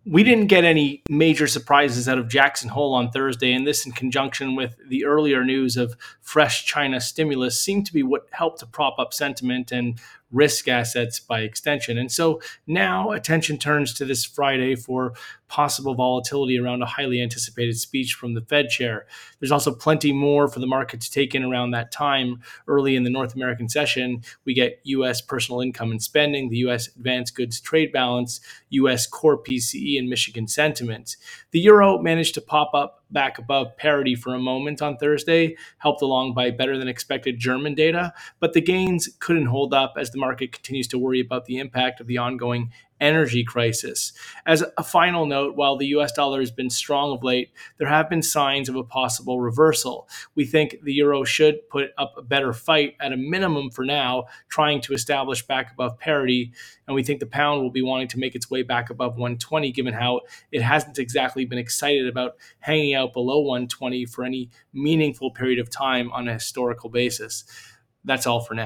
We didn't get any major surprises out of Jackson Hole on Thursday, and this, in conjunction with the earlier news of fresh China stimulus, seemed to be what helped to prop up sentiment and risk assets by extension. And so now attention turns to this Friday for possible volatility around a highly anticipated speech from the Fed chair. There's also plenty more for the market to take in around that time. Early in the North American session, we get U.S. personal income and spending, the U.S. advanced goods trade balance, U.S. core PCE, and Michigan sentiment. The euro managed to pop up back above parity for a moment on Thursday, helped along by better than expected German data, but the gains couldn't hold up as the market continues to worry about the impact of the ongoing energy crisis. As a final note, while the US dollar has been strong of late, there have been signs of a possible reversal. We think the euro should put up a better fight at a minimum for now, trying to establish back above parity. And we think the pound will be wanting to make its way back above 120, given how it hasn't exactly been excited about hanging out below 120 for any meaningful period of time on a historical basis. That's all for now.